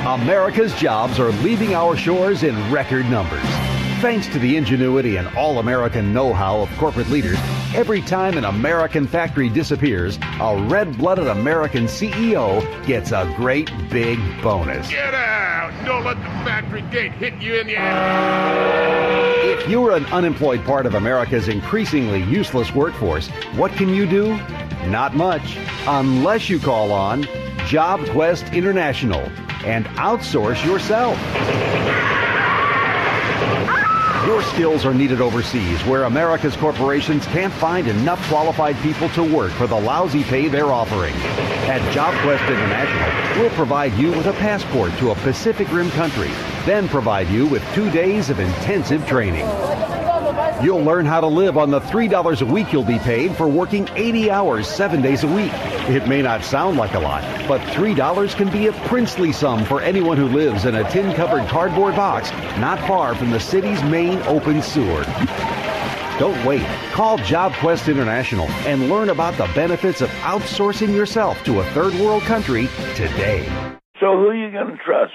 America's jobs are leaving our shores in record numbers. Thanks to the ingenuity and all-American know-how of corporate leaders, every time an American factory disappears, a red-blooded American CEO gets a great big bonus. Get out! Don't let the factory gate hit you in the ass. If you're an unemployed part of America's increasingly useless workforce, what can you do? Not much, unless you call on JobQuest International and outsource yourself. Your skills are needed overseas, where America's corporations can't find enough qualified people to work for the lousy pay they're offering. At JobQuest International, we'll provide you with a passport to a Pacific Rim country, then provide you with 2 days of intensive training. You'll learn how to live on the $3 a week you'll be paid for working 80 hours 7 days a week. It may not sound like a lot, but $3 can be a princely sum for anyone who lives in a tin-covered cardboard box not far from the city's main open sewer. Don't wait. Call JobQuest International and learn about the benefits of outsourcing yourself to a third world country today. So who are you going to trust?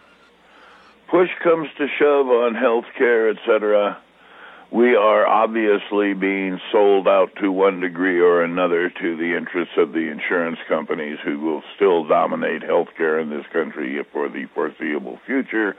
Push comes to shove on health care, etc. We are obviously being sold out to one degree or another to the interests of the insurance companies, who will still dominate healthcare in this country for the foreseeable future.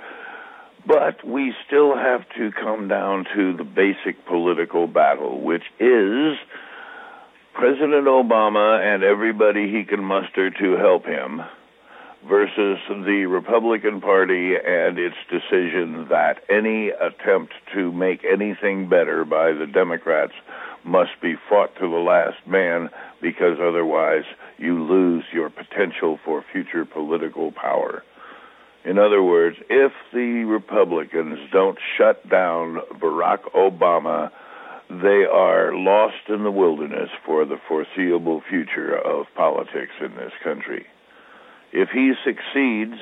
But we still have to come down to the basic political battle, which is President Obama and everybody he can muster to help him versus the Republican Party and its decision that any attempt to make anything better by the Democrats must be fought to the last man, because otherwise you lose your potential for future political power. In other words, if the Republicans don't shut down Barack Obama, they are lost in the wilderness for the foreseeable future of politics in this country. If he succeeds,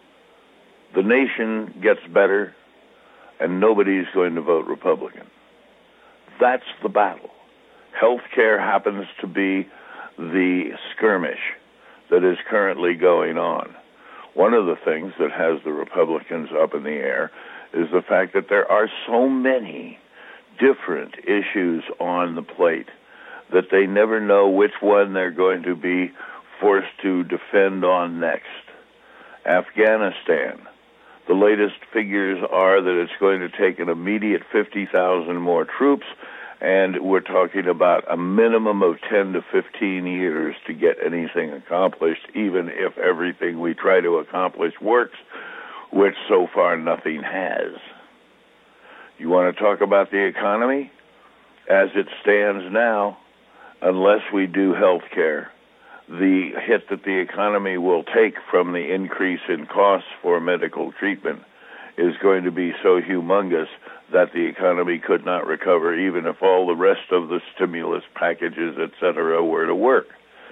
the nation gets better, and nobody's going to vote Republican. That's the battle. Healthcare happens to be the skirmish that is currently going on. One of the things that has the Republicans up in the air is the fact that there are so many different issues on the plate that they never know which one they're going to be forced to defend on next. Afghanistan. The latest figures are that it's going to take an immediate 50,000 more troops, and we're talking about a minimum of 10 to 15 years to get anything accomplished, even if everything we try to accomplish works, which so far nothing has. You want to talk about the economy? As it stands now, unless we do health care, the hit that the economy will take from the increase in costs for medical treatment is going to be so humongous that the economy could not recover, even if all the rest of the stimulus packages, etc., were to work.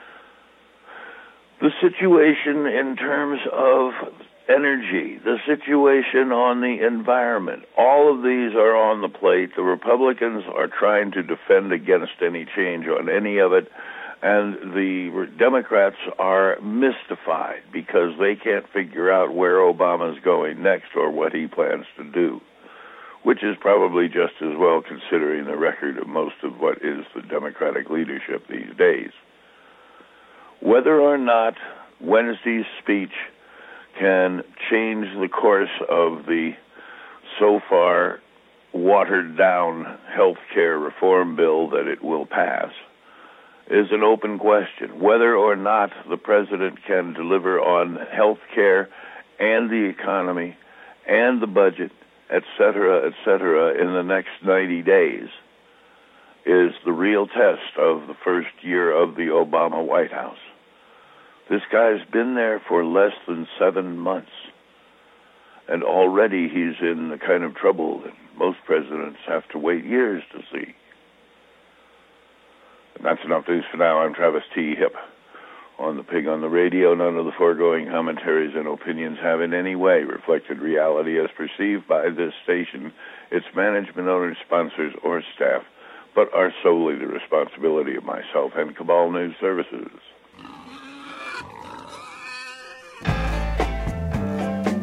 The situation in terms of energy, the situation on the environment, all of these are on the plate. The Republicans are trying to defend against any change on any of it, and the Democrats are mystified because they can't figure out where Obama's going next or what he plans to do, which is probably just as well considering the record of most of what is the Democratic leadership these days. Whether or not Wednesday's speech can change the course of the so far watered-down health care reform bill that it will pass is an open question. Whether or not the president can deliver on health care and the economy and the budget, et cetera, in the next 90 days is the real test of the first year of the Obama White House. This guy's been there for less than 7 months, and already he's in the kind of trouble that most presidents have to wait years to see. And that's enough news for now. I'm Travis T. Hipp. On the Pig on the Radio, none of the foregoing commentaries and opinions have in any way reflected reality as perceived by this station, its management, owners, sponsors, or staff, but are solely the responsibility of myself and Cabal News Services.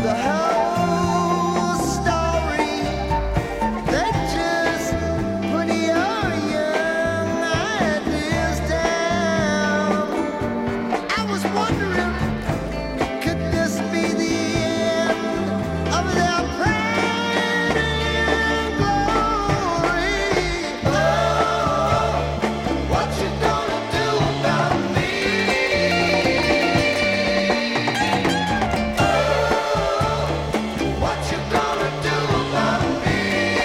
the whole story. They just put your young ideas down. I was wondering, could this be the end of their pride and glory? Oh, what you gonna do about me? Oh, what you gonna do about me?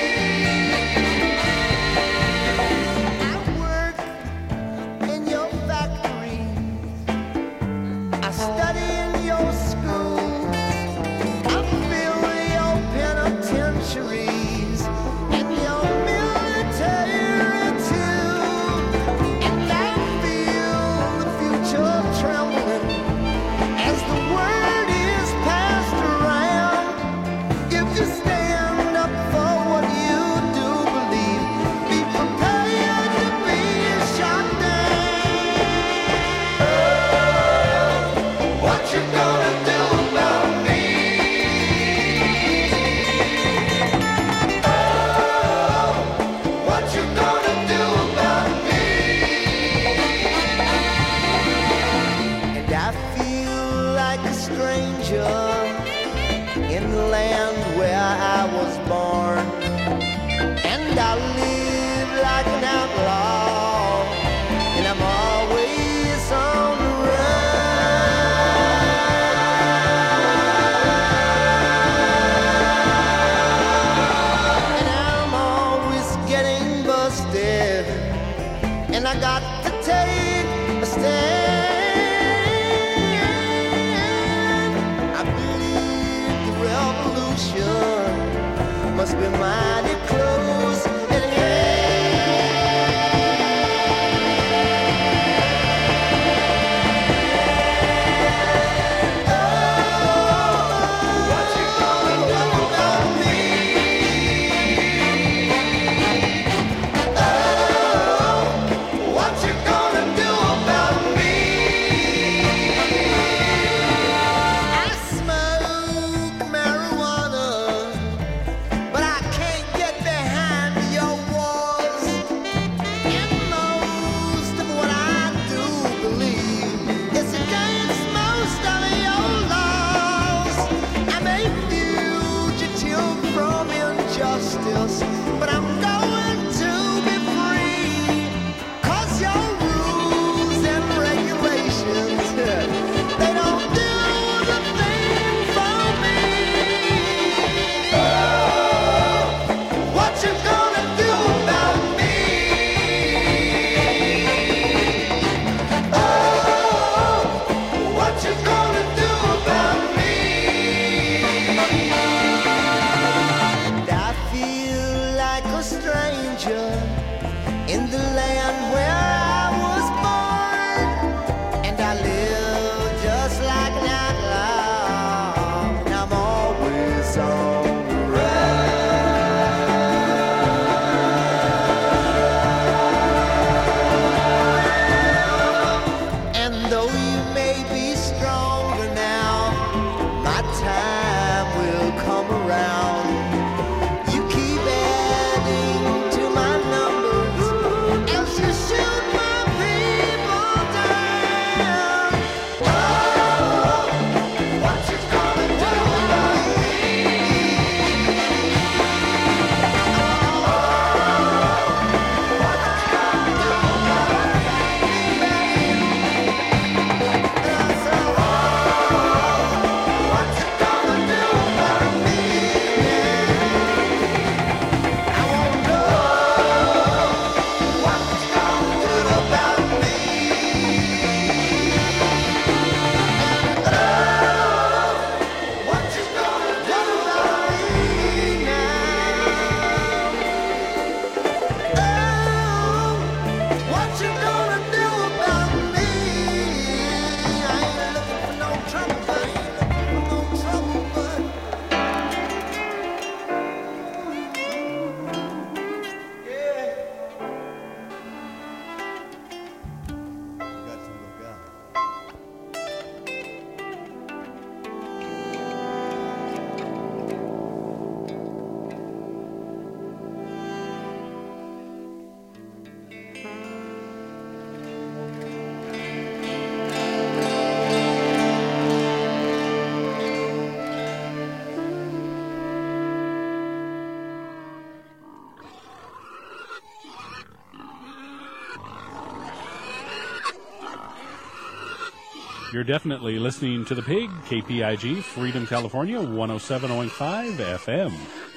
I work in your factory. I study in your schools. I fill your penitentiaries and your military too. And I feel the future trembling as the word is passed around. If you stand up for what you do believe, be prepared to be shot down. What you gonna do about me? Oh, what you gonna do about me? And I feel like a stranger in the land where I was born, and I live like an outlaw, and I'm always on the run, and I'm always getting busted, and I got to take a stand. I believe the revolution must be mighty close at hand. Oh, what you gonna do about me? Oh, what you gonna do about me? I smoke marijuana, but I can't get behind your walls. And most of what I do believe is against most of your laws. I'm a fugitive from injustice, but I'm going to be free. 'Cause your rules and regulations, they don't do the thing for me. Oh, what you gonna do about me? Oh, what you gonna do about me? And I feel like a stranger in the land where I was born, and I live just like an outlaw, and I'm always on the run. And though you may be strong You're definitely listening to The Pig, KPIG, Freedom, California, 107.5 FM.